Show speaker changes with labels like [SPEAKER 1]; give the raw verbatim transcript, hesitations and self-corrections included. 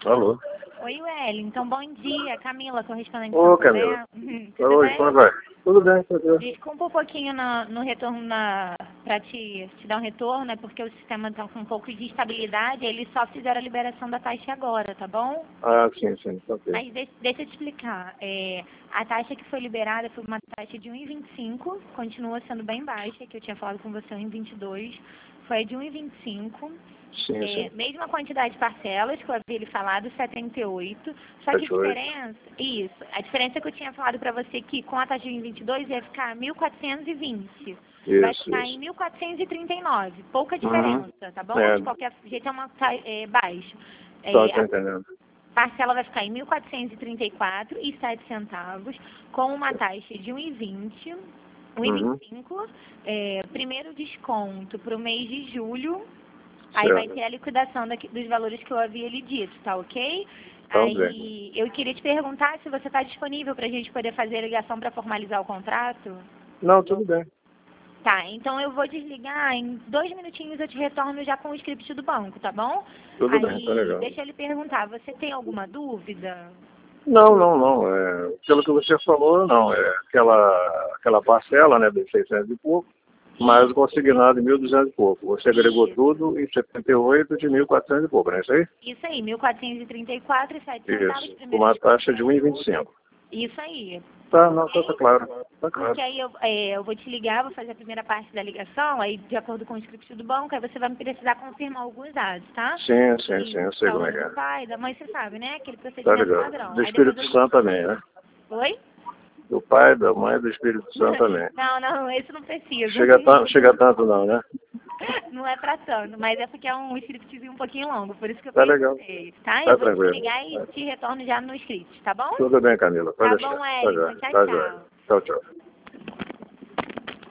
[SPEAKER 1] Alô?
[SPEAKER 2] Oi, Wellington. Bom dia. Camila, correspondente
[SPEAKER 1] Ô,
[SPEAKER 2] São
[SPEAKER 1] Camila.
[SPEAKER 2] José. Tudo
[SPEAKER 1] Oi,
[SPEAKER 2] bem?
[SPEAKER 1] como vai? Tudo bem, tudo bem.
[SPEAKER 2] Desculpa um pouquinho no, no retorno na, pra te, te dar um retorno, né? Porque o sistema tá com um pouco de instabilidade, eles só fizeram a liberação da taxa agora, tá bom?
[SPEAKER 1] Ah, sim, sim, ok.
[SPEAKER 2] Mas deixa, deixa eu te explicar. É, a taxa que foi liberada foi uma taxa de um vírgula vinte e cinco, continua sendo bem baixa, que eu tinha falado com você um vírgula vinte e dois, foi de um vírgula vinte e cinco.
[SPEAKER 1] Sim,
[SPEAKER 2] É,
[SPEAKER 1] sim.
[SPEAKER 2] mesma quantidade de parcelas que eu havia lhe falado, setenta e oito. Só que a
[SPEAKER 1] setenta e oito.
[SPEAKER 2] diferença, isso, a diferença é que eu tinha falado para você que com a taxa de vinte e dois ia ficar mil quatrocentos e vinte. Vai
[SPEAKER 1] Isso,
[SPEAKER 2] ficar em
[SPEAKER 1] isso.
[SPEAKER 2] mil quatrocentos e trinta e nove. Pouca
[SPEAKER 1] Uhum.
[SPEAKER 2] diferença, tá bom?
[SPEAKER 1] É,
[SPEAKER 2] De qualquer jeito é uma ta- é, baixa.
[SPEAKER 1] tô,
[SPEAKER 2] É,
[SPEAKER 1] tô
[SPEAKER 2] a
[SPEAKER 1] entendendo.
[SPEAKER 2] parcela vai ficar em mil quatrocentos e trinta e quatro e sete centavos, com uma taxa de um vírgula vinte, um vírgula
[SPEAKER 1] Uhum.
[SPEAKER 2] vinte e cinco. É, primeiro desconto para o mês de julho. Aí vai
[SPEAKER 1] Certo.
[SPEAKER 2] ter a liquidação daqui, dos valores que eu havia lhe dito, tá ok?
[SPEAKER 1] Então, bem.
[SPEAKER 2] Aí eu queria te perguntar se você está disponível para a gente poder fazer a ligação para formalizar o contrato.
[SPEAKER 1] Não, tudo bem.
[SPEAKER 2] Tá, então eu vou desligar, em dois minutinhos eu te retorno já com o script do banco, tá bom?
[SPEAKER 1] Tudo bem, tá
[SPEAKER 2] Aí
[SPEAKER 1] legal.
[SPEAKER 2] deixa eu lhe perguntar, você tem alguma dúvida?
[SPEAKER 1] Não, não, não. É, pelo que você falou, não. É aquela, aquela parcela, né, de seiscentos e pouco, mais o consignado de mil e duzentos e pouco. Você agregou
[SPEAKER 2] Isso,
[SPEAKER 1] tudo em setenta e oito de mil e quatrocentos e pouco, não é isso aí?
[SPEAKER 2] isso aí, mil quatrocentos e trinta e quatro e sete centavos
[SPEAKER 1] Isso. Com
[SPEAKER 2] primeiro
[SPEAKER 1] uma
[SPEAKER 2] desconto.
[SPEAKER 1] taxa de um vírgula vinte e cinco.
[SPEAKER 2] Isso aí,
[SPEAKER 1] Tá,
[SPEAKER 2] tá
[SPEAKER 1] não, tá,
[SPEAKER 2] ok?
[SPEAKER 1] tá claro. Tá claro.
[SPEAKER 2] Porque aí eu, é, eu vou te ligar, vou fazer a primeira parte da ligação, aí de acordo com o script do banco, aí você vai me precisar confirmar alguns dados, tá?
[SPEAKER 1] Sim, sim, sim, eu
[SPEAKER 2] E
[SPEAKER 1] sei
[SPEAKER 2] é o
[SPEAKER 1] como é
[SPEAKER 2] nome
[SPEAKER 1] que
[SPEAKER 2] do
[SPEAKER 1] é.
[SPEAKER 2] pai, da mãe, você sabe, né? Aquele
[SPEAKER 1] Tá
[SPEAKER 2] procedimento
[SPEAKER 1] ligado.
[SPEAKER 2] padrão.
[SPEAKER 1] Do
[SPEAKER 2] Aí depois
[SPEAKER 1] Espírito
[SPEAKER 2] eu...
[SPEAKER 1] Santo também, né?
[SPEAKER 2] Oi?
[SPEAKER 1] Do pai, da mãe, do Espírito Santo também.
[SPEAKER 2] Não, não, esse não precisa.
[SPEAKER 1] Chega tanto, chega tanto não, né?
[SPEAKER 2] Não é pra tanto, mas é porque é um scriptzinho um pouquinho longo, por isso que eu
[SPEAKER 1] Tá legal.
[SPEAKER 2] perguntei, tá?
[SPEAKER 1] Tá
[SPEAKER 2] Eu vou
[SPEAKER 1] tranquilo.
[SPEAKER 2] desligar e te retorno já no script, tá bom?
[SPEAKER 1] Tudo bem, Camila. Pode
[SPEAKER 2] Tá
[SPEAKER 1] deixar.
[SPEAKER 2] bom,
[SPEAKER 1] Tá
[SPEAKER 2] Wellington.
[SPEAKER 1] jóia.
[SPEAKER 2] Tchau,
[SPEAKER 1] Tá jóia.
[SPEAKER 2] tchau.
[SPEAKER 1] Tchau, tchau.